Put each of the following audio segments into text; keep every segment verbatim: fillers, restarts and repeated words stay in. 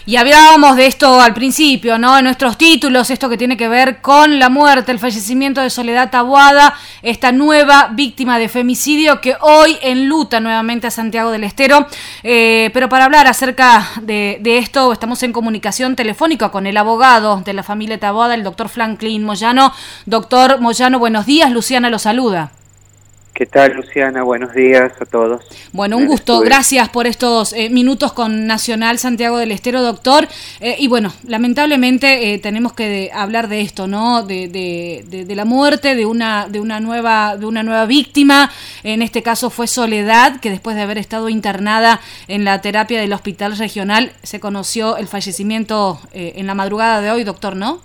Y hablábamos de esto al principio, ¿no? En nuestros títulos, esto que tiene que ver con la muerte, el fallecimiento de Soledad Taboada, esta nueva víctima de femicidio que hoy enluta nuevamente a Santiago del Estero. Eh, pero para hablar acerca de, de esto, estamos en comunicación telefónica con el abogado de la familia Taboada, el doctor Franklin Moyano. Doctor Moyano, buenos días. Luciana lo saluda. ¿Qué tal, Luciana? Buenos días a todos. Bueno, un gusto. Gracias por estos eh, minutos con Nacional Santiago del Estero, doctor. Eh, y bueno, lamentablemente eh, tenemos que de, hablar de esto, ¿no? De, de, de, de la muerte de una de una nueva de una nueva víctima. En este caso fue Soledad, que después de haber estado internada en la terapia del Hospital Regional, se conoció el fallecimiento eh, en la madrugada de hoy, doctor, ¿no?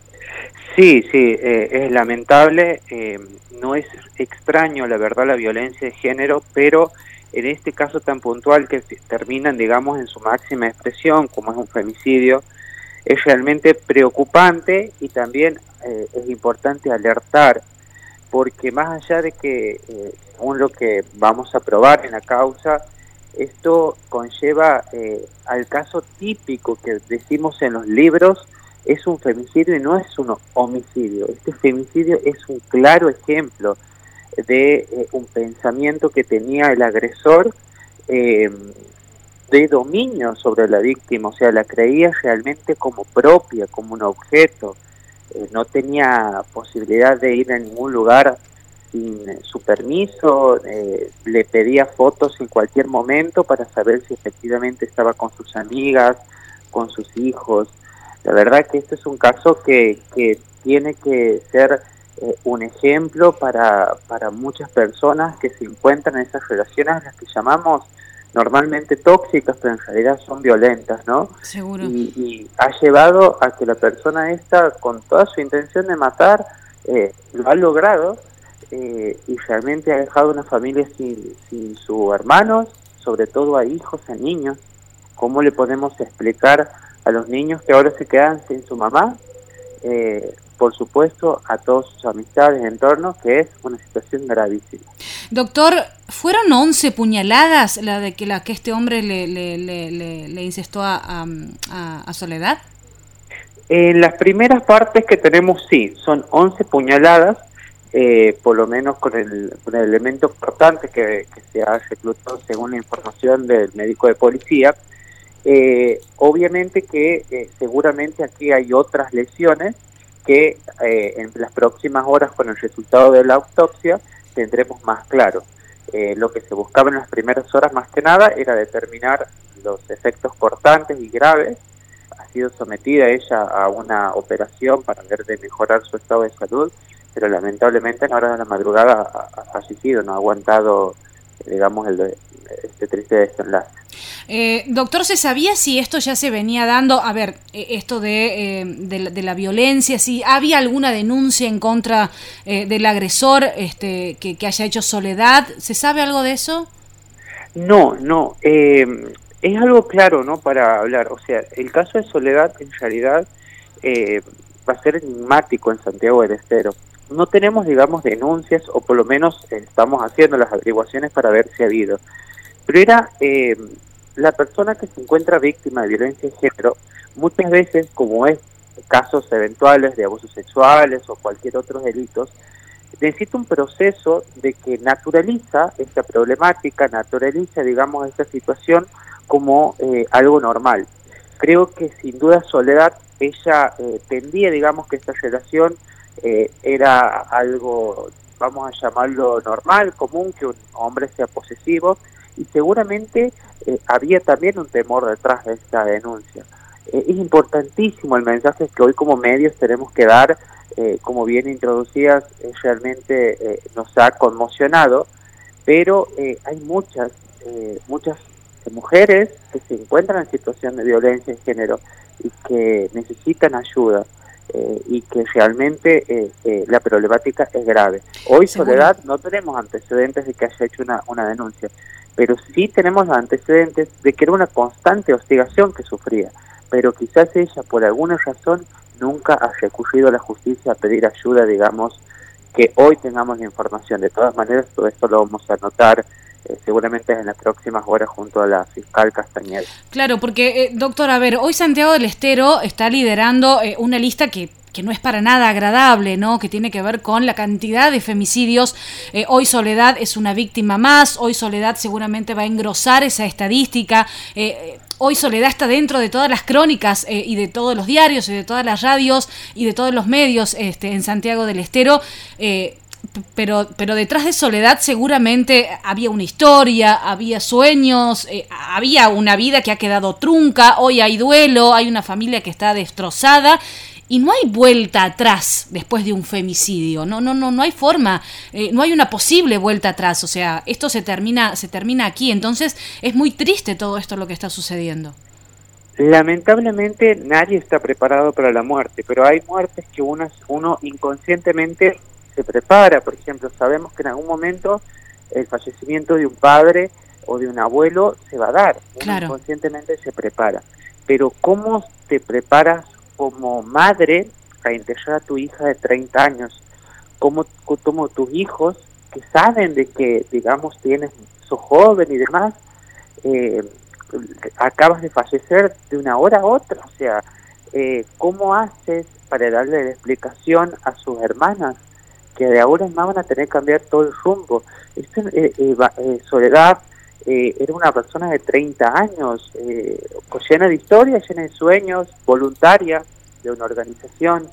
Sí, sí, eh, es lamentable. Eh, no es extraño, la verdad, la violencia de género, pero en este caso tan puntual que terminan, digamos, en su máxima expresión, como es un femicidio, es realmente preocupante y también eh, es importante alertar, porque más allá de que, eh, según lo que vamos a probar en la causa, esto conlleva eh, al caso típico que decimos en los libros, es un femicidio y no es un homicidio. Este femicidio es un claro ejemplo de eh, un pensamiento que tenía el agresor eh, de dominio sobre la víctima, o sea, la creía realmente como propia, como un objeto. Eh, no tenía posibilidad de ir a ningún lugar sin eh, su permiso, eh, le pedía fotos en cualquier momento para saber si efectivamente estaba con sus amigas, con sus hijos. La verdad que este es un caso que, que tiene que ser eh, un ejemplo para, para muchas personas que se encuentran en esas relaciones a las que llamamos normalmente tóxicas, pero en realidad son violentas, ¿no? Seguro. Y, y ha llevado a que la persona esta, con toda su intención de matar, eh, lo ha logrado eh, y realmente ha dejado una familia sin, sin sus hermanos, sobre todo a hijos, a niños. ¿Cómo le podemos explicar a los niños que ahora se quedan sin su mamá? Eh, por supuesto, a todas sus amistades, entornos, que es una situación gravísima. Doctor, ¿fueron once puñaladas la de que la que este hombre le, le, le, le, le incestó a, a, a Soledad? En las primeras partes que tenemos, sí, son once puñaladas, eh, por lo menos con el, con el elemento importante que, que se ha reclutado según la información del médico de policía. Eh, obviamente que eh, seguramente aquí hay otras lesiones que eh, en las próximas horas con el resultado de la autopsia tendremos más claro. Eh, lo que se buscaba en las primeras horas más que nada era determinar los efectos cortantes y graves. Ha sido sometida ella a una operación para ver de mejorar su estado de salud, pero lamentablemente en horas de la madrugada ha, ha fallecido, no ha aguantado, digamos, el, este triste desenlace. Eh, doctor, ¿se sabía si esto ya se venía dando? A ver, eh, esto de, eh, de, la, de la violencia, si había alguna denuncia en contra eh, del agresor este, que, que haya hecho Soledad, ¿se sabe algo de eso? No, no, eh, es algo claro, ¿no?, para hablar. O sea, el caso de Soledad en realidad eh, va a ser enigmático en Santiago del Estero. No tenemos, digamos, denuncias, o por lo menos eh, estamos haciendo las averiguaciones para ver si ha habido. Pero era eh, la persona que se encuentra víctima de violencia de género, muchas veces, como es casos eventuales de abusos sexuales o cualquier otro delitos, necesita un proceso de que naturaliza esta problemática, naturaliza, digamos, esta situación como eh, algo normal. Creo que sin duda Soledad, ella eh, tendía, digamos, que esta relación eh, era algo, vamos a llamarlo normal, común, que un hombre sea posesivo, y seguramente eh, había también un temor detrás de esta denuncia. Eh, es importantísimo el mensaje que hoy como medios tenemos que dar, eh, como bien introducidas, eh, realmente eh, nos ha conmocionado, pero eh, hay muchas, eh, muchas mujeres que se encuentran en situación de violencia de género y que necesitan ayuda. Eh, y que realmente eh, eh, la problemática es grave. Hoy, ¿seguro? Soledad, no tenemos antecedentes de que haya hecho una, una denuncia, pero sí tenemos antecedentes de que era una constante hostigación que sufría, pero quizás ella, por alguna razón, nunca ha recurrido a la justicia a pedir ayuda, digamos, que hoy tengamos la información. De todas maneras, todo esto lo vamos a anotar eh, seguramente en las próximas horas junto a la fiscal Castañeda. Claro, porque, eh, doctor, a ver, hoy Santiago del Estero está liderando eh, una lista que... que no es para nada agradable, ¿no? Que tiene que ver con la cantidad de femicidios. Eh, hoy Soledad es una víctima más, hoy Soledad seguramente va a engrosar esa estadística. Eh, hoy Soledad está dentro de todas las crónicas eh, y de todos los diarios y de todas las radios y de todos los medios este, en Santiago del Estero. Eh, Pero, pero detrás de Soledad seguramente había una historia, había sueños, eh, había una vida que ha quedado trunca, hoy hay duelo, hay una familia que está destrozada y no hay vuelta atrás después de un femicidio, no, no, no, no hay forma, eh, no hay una posible vuelta atrás, o sea, esto se termina, se termina aquí, entonces es muy triste todo esto lo que está sucediendo. Lamentablemente nadie está preparado para la muerte, pero hay muertes que uno, uno inconscientemente se prepara. Por ejemplo, sabemos que en algún momento el fallecimiento de un padre o de un abuelo se va a dar, uno claro. Inconscientemente se prepara, pero ¿cómo te preparas como madre a integrar a tu hija de treinta años? ¿Cómo, cómo tus hijos que saben de que, digamos, tienes, sos joven y demás, eh, acabas de fallecer de una hora a otra? O sea, eh, ¿cómo haces para darle la explicación a sus hermanas que de ahora en más van a tener que cambiar todo el rumbo? Este, eh, eh, eh, Soledad eh, era una persona de treinta años, eh, llena de historia, llena de sueños, voluntaria de una organización.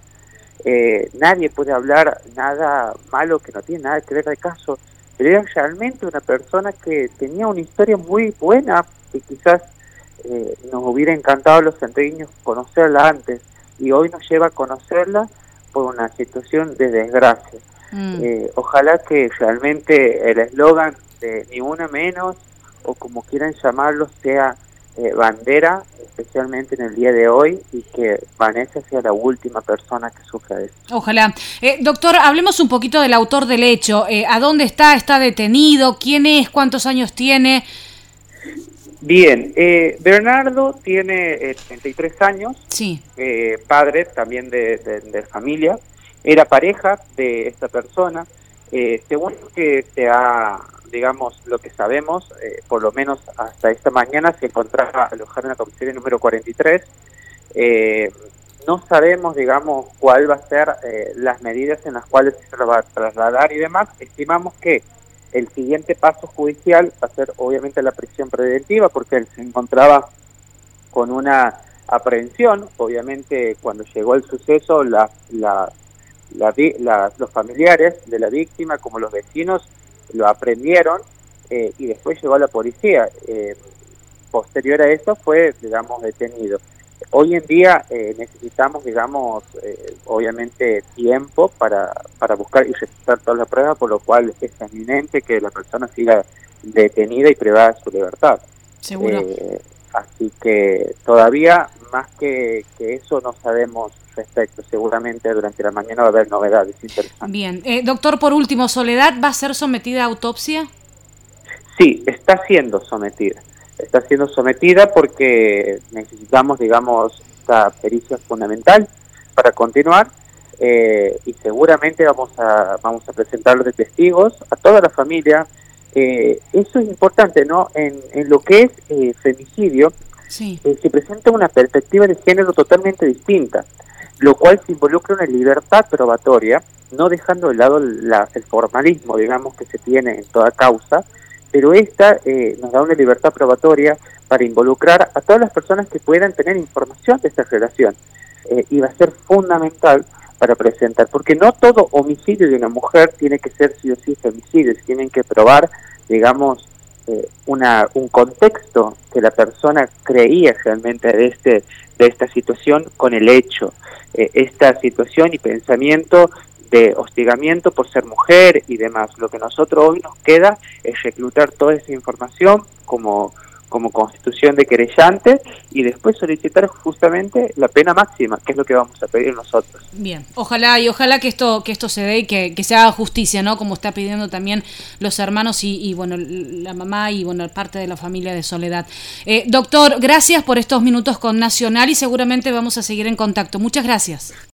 Eh, nadie puede hablar nada malo que no tiene nada que ver al caso, pero era realmente una persona que tenía una historia muy buena y quizás eh, nos hubiera encantado a los santiagueños conocerla antes, y hoy nos lleva a conocerla por una situación de desgracia. Mm. Eh, ojalá que realmente el eslogan de ni una menos, o como quieran llamarlo, sea eh, bandera, especialmente en el día de hoy, y que Vanessa sea la última persona que sufra eso. Ojalá. Eh, doctor, hablemos un poquito del autor del hecho. Eh, ¿A dónde está? ¿Está detenido? ¿Quién es? ¿Cuántos años tiene? Bien, eh, Bernardo tiene eh, treinta y tres años, sí. eh, padre también de, de, de familia, era pareja de esta persona, eh, según lo que se ha, digamos, lo que sabemos, eh, por lo menos hasta esta mañana se encontraba alojado en la comisaría número cuarenta y tres, eh, no sabemos, digamos, cuál va a ser eh, las medidas en las cuales se va a trasladar y demás. Estimamos que el siguiente paso judicial va a ser obviamente la prisión preventiva, porque él se encontraba con una aprehensión. Obviamente cuando llegó el suceso, la, la, la, la, los familiares de la víctima como los vecinos lo aprendieron eh, y después llegó a la policía. Eh, posterior a eso fue, digamos, detenido. Hoy en día eh, necesitamos, digamos, eh, obviamente tiempo para, para buscar y registrar todas las pruebas, por lo cual es eminente que la persona siga detenida y privada de su libertad. Seguro. Eh, así que todavía más que, que eso no sabemos respecto. Seguramente durante la mañana va a haber novedades interesantes. Bien. Eh, doctor, por último, ¿Soledad va a ser sometida a autopsia? Sí, está siendo sometida. Está siendo sometida porque necesitamos, digamos, esta pericia fundamental para continuar, eh, y seguramente vamos a vamos a presentarlo de testigos a toda la familia. Eh, eso es importante, ¿no? En, en lo que es eh, femicidio, sí. eh, se presenta una perspectiva de género totalmente distinta, lo cual se involucra una libertad probatoria, no dejando de lado la, el formalismo, digamos, que se tiene en toda causa, pero esta eh, nos da una libertad probatoria para involucrar a todas las personas que puedan tener información de esta relación. Eh, y va a ser fundamental para presentar, porque no todo homicidio de una mujer tiene que ser sí o sí femicidio, tienen que probar, digamos, eh, una un contexto que la persona creía realmente de, este, de esta situación con el hecho. Eh, esta situación y pensamiento de hostigamiento por ser mujer y demás. Lo que nosotros hoy nos queda es reclutar toda esa información como, como constitución de querellante y después solicitar justamente la pena máxima, que es lo que vamos a pedir nosotros. Bien, ojalá y ojalá que esto que esto se dé y que, que se haga justicia, ¿no? Como está pidiendo también los hermanos y, y bueno, la mamá y bueno, parte de la familia de Soledad. Eh, doctor, gracias por estos minutos con Nacional y seguramente vamos a seguir en contacto. Muchas gracias.